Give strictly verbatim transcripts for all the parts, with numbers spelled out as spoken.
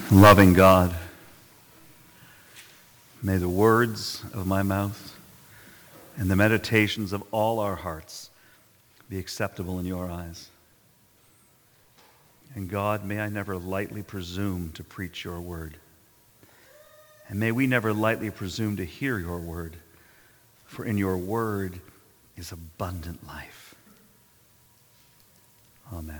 Loving God, may the words of my mouth and the meditations of all our hearts be acceptable in your eyes. And God, may I never lightly presume to preach your word. And may we never lightly presume to hear your word, for in your word is abundant life. Amen.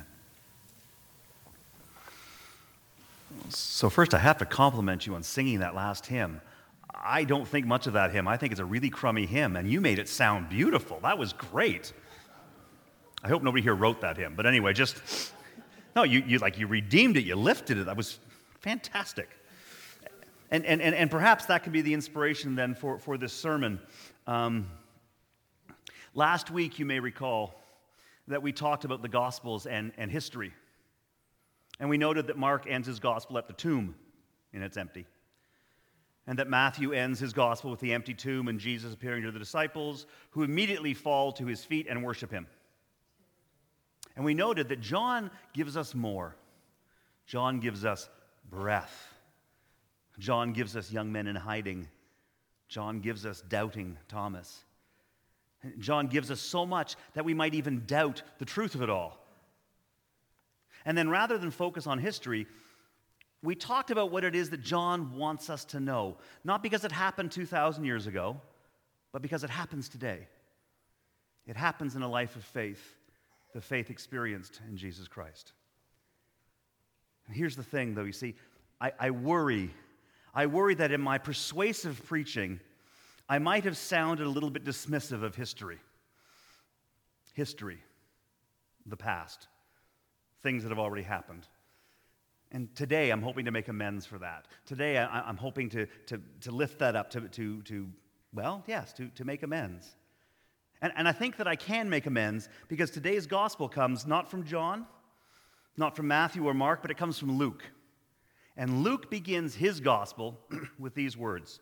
So first, I have to compliment you on singing that last hymn. I don't think much of that hymn. I think it's a really crummy hymn, and you made it sound beautiful. That was great. I hope nobody here wrote that hymn. But anyway, just, no, you, you like you redeemed it. You lifted it. That was fantastic. And, and, and, and perhaps that could be the inspiration then for, for this sermon. Um, last week, you may recall that we talked about the Gospels and, and history. And we noted that Mark ends his gospel at the tomb, and it's empty. And that Matthew ends his gospel with the empty tomb and Jesus appearing to the disciples, who immediately fall to his feet and worship him. And we noted that John gives us more. John gives us breath. John gives us young men in hiding. John gives us doubting Thomas. John gives us so much that we might even doubt the truth of it all. And then rather than focus on history, we talked about what it is that John wants us to know. Not because it happened two thousand years ago, but because it happens today. It happens in a life of faith, the faith experienced in Jesus Christ. And here's the thing, though, you see, I, I worry, I worry that in my persuasive preaching, I might have sounded a little bit dismissive of history. History, the past. Things that have already happened. And today, I'm hoping to make amends for that. Today, I, I'm hoping to, to, to lift that up, to, to, to well, yes, to, to make amends. And, and I think that I can make amends because today's gospel comes not from John, not from Matthew or Mark, but it comes from Luke. And Luke begins his gospel with these words.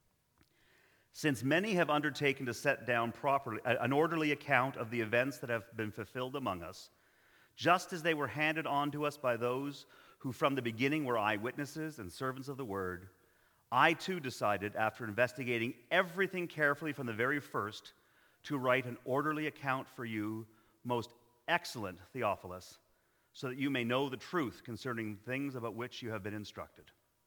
Since many have undertaken to set down properly an orderly account of the events that have been fulfilled among us, just as they were handed on to us by those who from the beginning were eyewitnesses and servants of the word, I too decided, after investigating everything carefully from the very first, to write an orderly account for you, most excellent Theophilus, so that you may know the truth concerning things about which you have been instructed.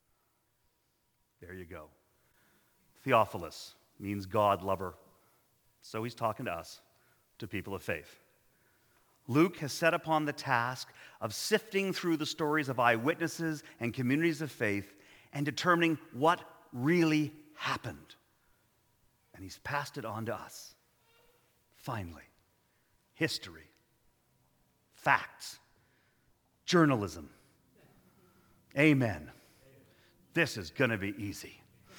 There you go. Theophilus means God lover. So he's talking to us, to people of faith. Luke has set upon the task of sifting through the stories of eyewitnesses and communities of faith and determining what really happened. And he's passed it on to us. Finally, history, facts, journalism. Amen. This is going to be easy.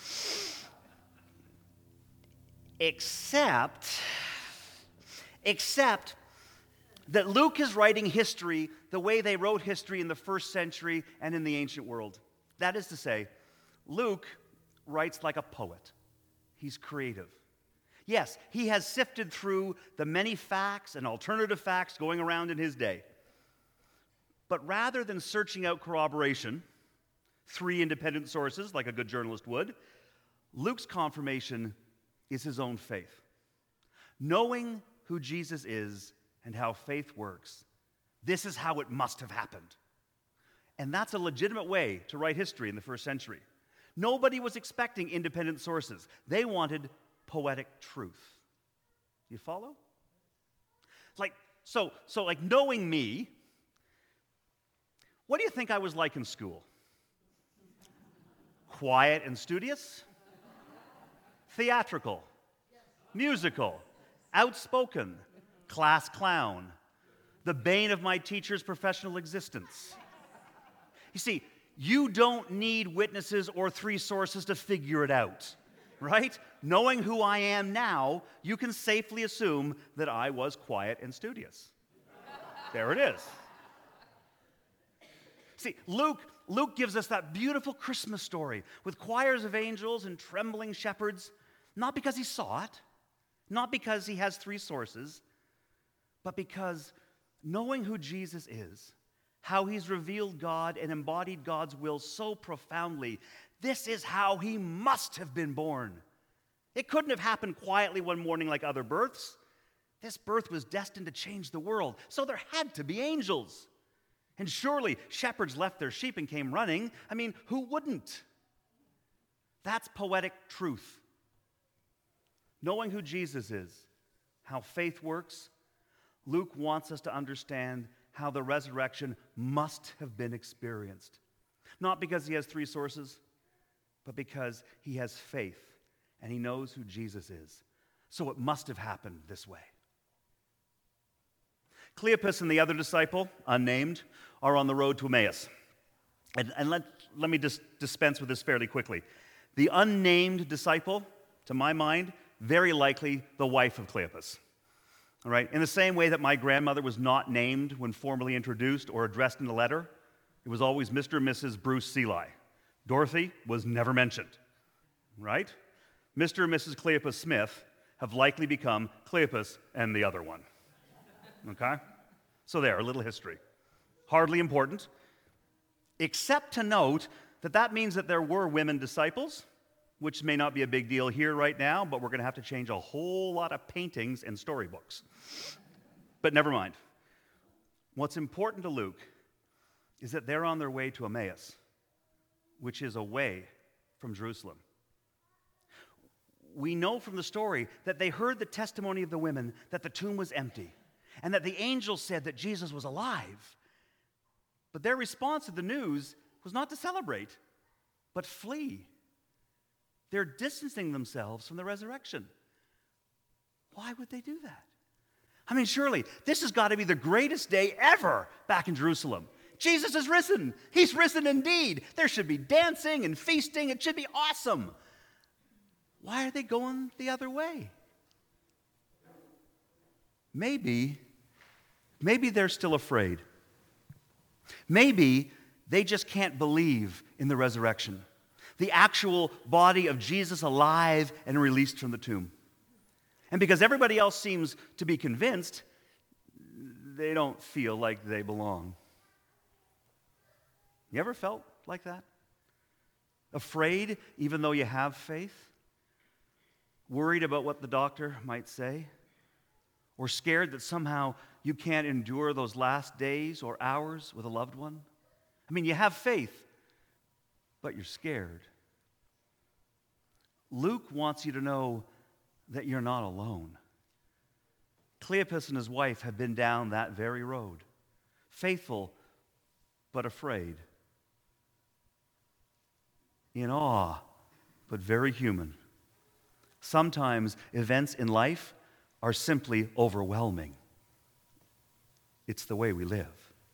Except, except, that Luke is writing history the way they wrote history in the first century and in the ancient world. That is to say, Luke writes like a poet. He's creative. Yes, he has sifted through the many facts and alternative facts going around in his day. But rather than searching out corroboration, three independent sources like a good journalist would, Luke's confirmation is his own faith. Knowing who Jesus is and how faith works, this is how it must have happened. And that's a legitimate way to write history in the first century. Nobody was expecting independent sources. They wanted poetic truth. Do you follow? Like, so, so like knowing me, what do you think I was like in school? Quiet and studious? Theatrical? Musical? Outspoken? Class clown, the bane of my teacher's professional existence. You see, you don't need witnesses or three sources to figure it out, right? Knowing who I am now, you can safely assume that I was quiet and studious. There it is. See, Luke, Luke gives us that beautiful Christmas story with choirs of angels and trembling shepherds, not because he saw it, not because he has three sources, but because knowing who Jesus is how he's revealed God and embodied God's will so profoundly. This is how he must have been born. It couldn't have happened quietly one morning like other births. This birth was destined to change the world, so there had to be angels. And surely shepherds left their sheep and came running. I mean, who wouldn't? That's poetic truth. Knowing who Jesus is, how faith works, Luke wants us to understand how the resurrection must have been experienced. Not because he has three sources, but because he has faith and he knows who Jesus is. So it must have happened this way. Cleopas and the other disciple, unnamed, are on the road to Emmaus. And, and let, let me just dispense with this fairly quickly. The unnamed disciple, to my mind, very likely the wife of Cleopas. All right? In the same way that my grandmother was not named when formally introduced or addressed in a letter, it was always Mister and Missus Bruce Seeley. Dorothy was never mentioned. Right? Mister and Missus Cleopas Smith have likely become Cleopas and the other one. Okay? So there, a little history. Hardly important, except to note that that means that there were women disciples, which may not be a big deal here right now, but we're going to have to change a whole lot of paintings and storybooks. But never mind. What's important to Luke is that they're on their way to Emmaus, which is away from Jerusalem. We know from the story that they heard the testimony of the women that the tomb was empty and that the angel said that Jesus was alive. But their response to the news was not to celebrate, but flee. They're distancing themselves from the resurrection. Why would they do that? I mean, surely this has got to be the greatest day ever back in Jerusalem. Jesus is risen. He's risen indeed. There should be dancing and feasting. It should be awesome. Why are they going the other way? Maybe, maybe they're still afraid. Maybe they just can't believe in the resurrection. The actual body of Jesus alive and released from the tomb. And because everybody else seems to be convinced, they don't feel like they belong. You ever felt like that? Afraid even though you have faith? Worried about what the doctor might say? Or scared that somehow you can't endure those last days or hours with a loved one? I mean, you have faith, but you're scared. Luke wants you to know that you're not alone. Cleopas and his wife have been down that very road, faithful but afraid, in awe but very human. Sometimes events in life are simply overwhelming. It's the way we live.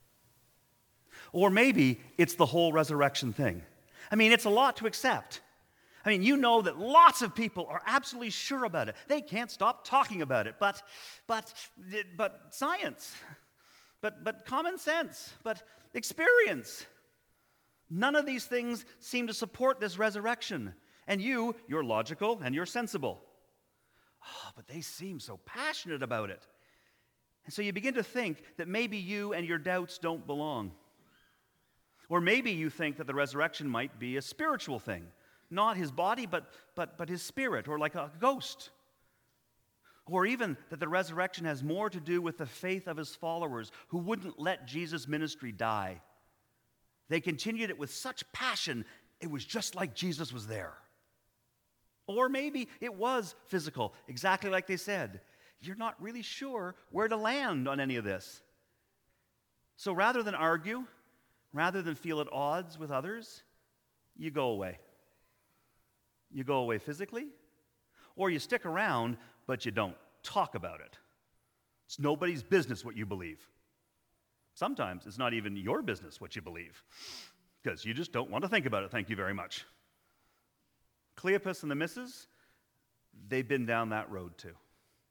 Or maybe it's the whole resurrection thing. I mean, it's a lot to accept. I mean, you know that lots of people are absolutely sure about it. They can't stop talking about it. But, but, but science, but, but common sense, but experience. None of these things seem to support this resurrection. And you, you're logical and you're sensible. Oh, but they seem so passionate about it. And so you begin to think that maybe you and your doubts don't belong. Or maybe you think that the resurrection might be a spiritual thing. Not his body, but, but, but his spirit, or like a ghost. Or even that the resurrection has more to do with the faith of his followers who wouldn't let Jesus' ministry die. They continued it with such passion, it was just like Jesus was there. Or maybe it was physical, exactly like they said. You're not really sure where to land on any of this. So rather than argue, rather than feel at odds with others, you go away. You go away physically, or you stick around, but you don't talk about it. It's nobody's business what you believe. Sometimes it's not even your business what you believe, because you just don't want to think about it, thank you very much. Cleopas and the missus, they've been down that road too.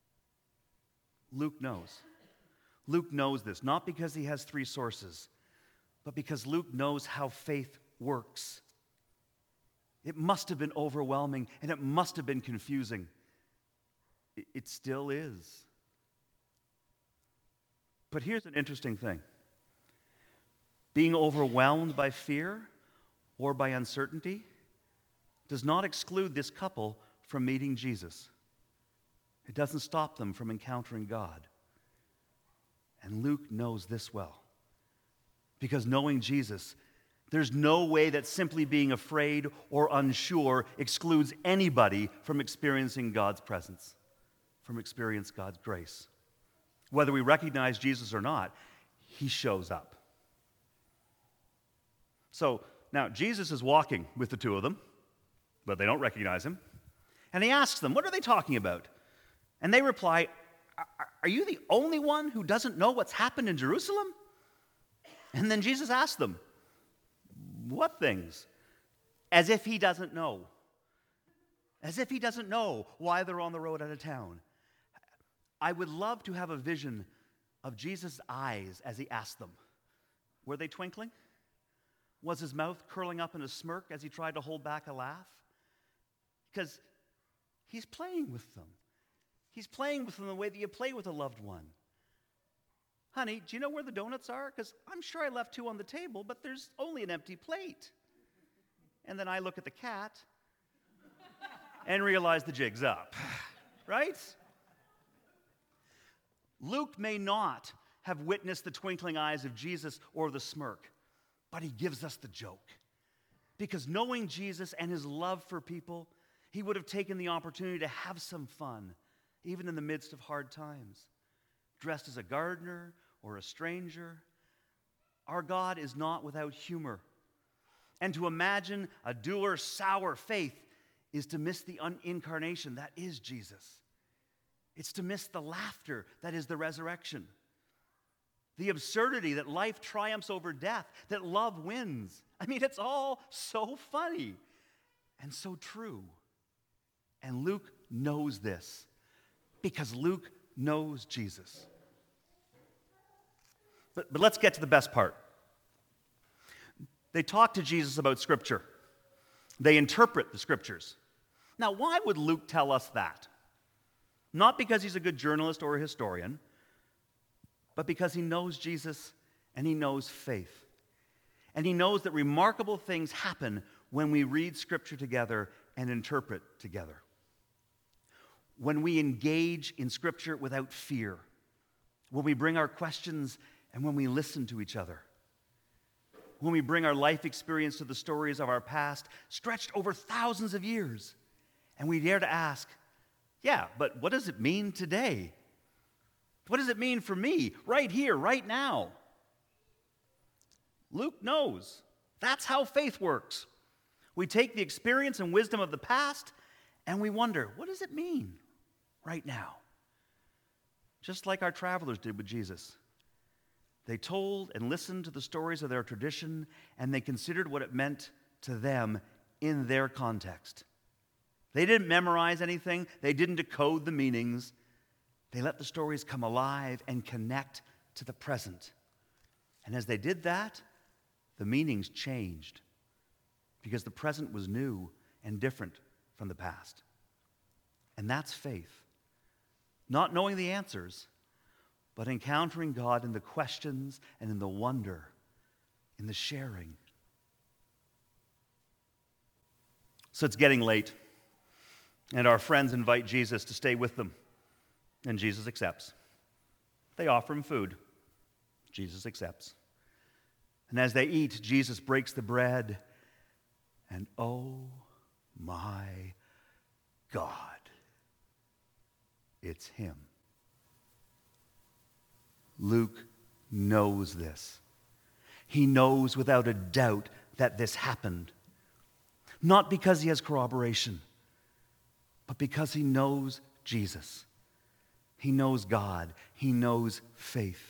Luke knows. Luke knows this, not because he has three sources, but because Luke knows how faith works. It must have been overwhelming, and it must have been confusing. It still is. But here's an interesting thing. being overwhelmed by fear or by uncertainty does not exclude this couple from meeting Jesus. It doesn't stop them from encountering God. And Luke knows this well. Because knowing Jesus, there's no way that simply being afraid or unsure excludes anybody from experiencing God's presence, from experiencing God's grace. Whether we recognize Jesus or not, he shows up. So now Jesus is walking with the two of them, but they don't recognize him. And he asks them, what are they talking about? And they reply, are you the only one who doesn't know what's happened in Jerusalem? And then Jesus asks them, what things? As if he doesn't know. As if he doesn't know why they're on the road out of town. I would love to have a vision of Jesus' eyes as he asked them. Were they twinkling? Was his mouth curling up in a smirk as he tried to hold back a laugh? Because he's playing with them. He's playing with them the way that you play with a loved one. Honey, do you know where the donuts are? Because I'm sure I left two on the table, but there's only an empty plate. And then I look at the cat and realize the jig's up. Right? Luke may not have witnessed the twinkling eyes of Jesus or the smirk, but he gives us the joke. Because knowing Jesus and his love for people, he would have taken the opportunity to have some fun, even in the midst of hard times. Dressed as a gardener or a stranger, our God is not without humor. And to imagine a dour, sour faith is to miss the un- incarnation that is Jesus. It's to miss the laughter that is the resurrection. The absurdity that life triumphs over death, that love wins. I mean, it's all so funny and so true. And Luke knows this because Luke knows Jesus. But, but let's get to the best part. They talk to Jesus about Scripture. They interpret the Scriptures. Now, why would Luke tell us that? Not because he's a good journalist or a historian, but because he knows Jesus and he knows faith. And he knows that remarkable things happen when we read Scripture together and interpret together. When we engage in Scripture without fear, when we bring our questions and when we listen to each other, when we bring our life experience to the stories of our past, stretched over thousands of years, and we dare to ask, yeah, but what does it mean today? What does it mean for me, right here, right now? Luke knows. That's how faith works. We take the experience and wisdom of the past, and we wonder, what does it mean right now? Just like our travelers did with Jesus. They told and listened to the stories of their tradition, and they considered what it meant to them in their context. They didn't memorize anything. They didn't decode the meanings. They let the stories come alive and connect to the present. And as they did that, the meanings changed because the present was new and different from the past. And that's faith. Not knowing the answers, but encountering God in the questions and in the wonder, in the sharing. So it's getting late, and our friends invite Jesus to stay with them, and Jesus accepts. They offer him food. Jesus accepts. And as they eat, Jesus breaks the bread, and oh my God, it's him. Luke knows this. He knows without a doubt that this happened. Not because he has corroboration, but because he knows Jesus. He knows God. He knows faith.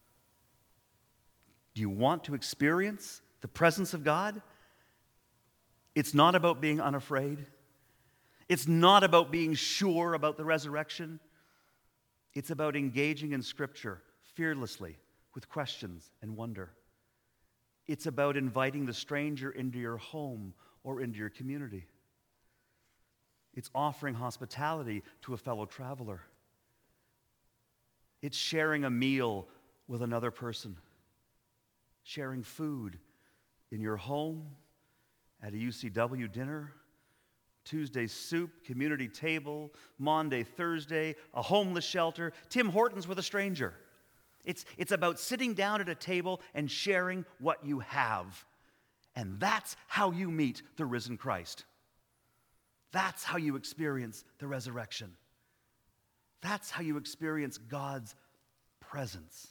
Do you want to experience the presence of God? It's not about being unafraid. It's not about being sure about the resurrection. It's about engaging in Scripture fearlessly with questions and wonder. It's about inviting the stranger into your home or into your community. It's offering hospitality to a fellow traveler. It's sharing a meal with another person. sharing food in your home, at a U C W dinner, Tuesday soup, community table, Maundy, Thursday, a homeless shelter, Tim Hortons with a stranger. It's, it's about sitting down at a table and sharing what you have. And that's how you meet the risen Christ. That's how you experience the resurrection. That's how you experience God's presence.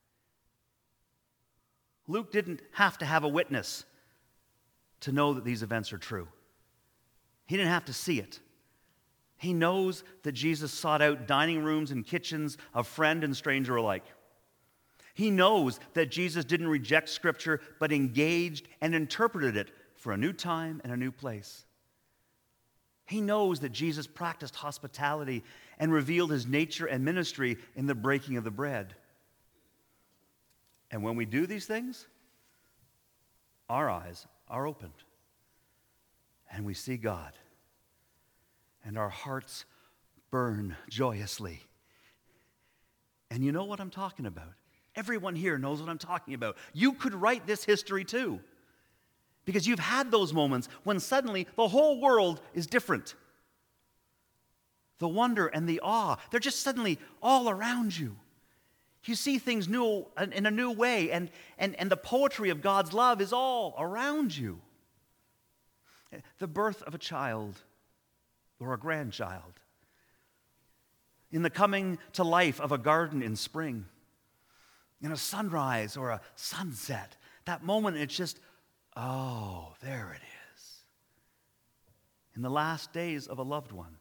Luke didn't have to have a witness to know that these events are true. He didn't have to see it. He knows that Jesus sought out dining rooms and kitchens of friend and stranger alike. He knows that Jesus didn't reject Scripture, but engaged and interpreted it for a new time and a new place. He knows that Jesus practiced hospitality and revealed his nature and ministry in the breaking of the bread. And when we do these things, our eyes are opened. And we see God. And our hearts burn joyously. And you know what I'm talking about. Everyone here knows what I'm talking about. You could write this history too. Because you've had those moments when suddenly the whole world is different. The wonder and the awe, they're just suddenly all around you. You see things new in a new way, and, and, and the poetry of God's love is all around you. The birth of a child or a grandchild. In the coming to life of a garden in spring. In a sunrise or a sunset. That moment, it's just, oh, there it is. In the last days of a loved one.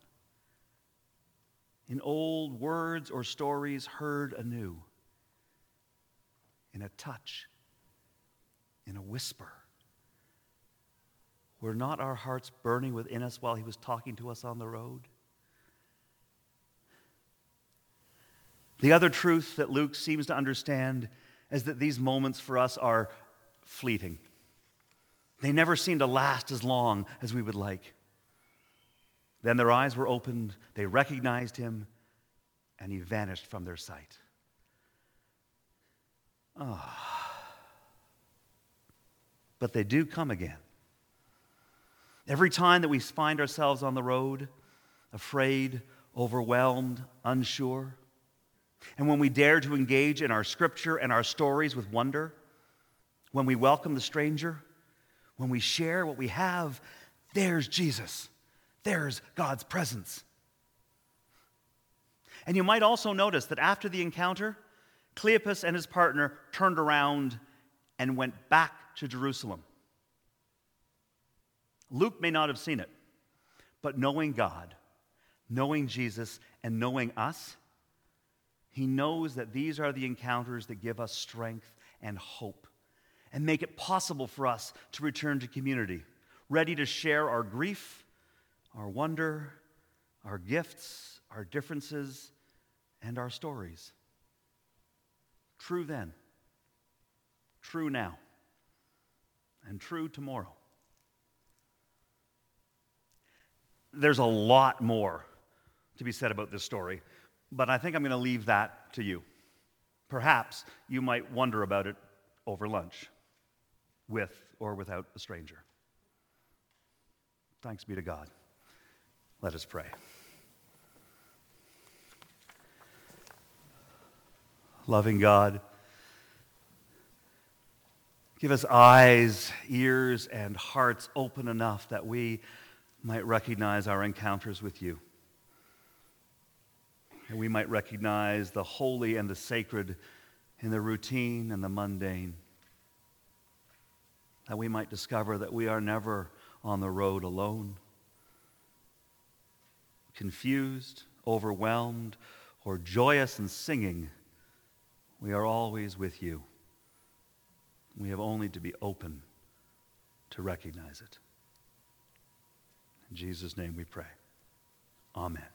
In old words or stories heard anew. In a touch. In a whisper. Were not our hearts burning within us while he was talking to us on the road? The other truth that Luke seems to understand is that these moments for us are fleeting. They never seem to last as long as we would like. Then their eyes were opened, they recognized him, and he vanished from their sight. Ah. But they do come again. Every time that we find ourselves on the road, afraid, overwhelmed, unsure, and when we dare to engage in our scripture and our stories with wonder, when we welcome the stranger, when we share what we have, there's Jesus. There's God's presence. And you might also notice that after the encounter, Cleopas and his partner turned around and went back to Jerusalem. Luke may not have seen it, but knowing God, knowing Jesus, and knowing us, he knows that these are the encounters that give us strength and hope and make it possible for us to return to community, ready to share our grief, our wonder, our gifts, our differences, and our stories. True then, true now, and true tomorrow. There's a lot more to be said about this story, but I think I'm going to leave that to you. Perhaps you might wonder about it over lunch, with or without a stranger. Thanks be to God. Let us pray. Loving God, give us eyes, ears, and hearts open enough that we might recognize our encounters with you. And we might recognize the holy and the sacred in the routine and the mundane. That we might discover that we are never on the road alone, confused, overwhelmed, or joyous and singing. We are always with you. We have only to be open to recognize it. In Jesus' name we pray. Amen.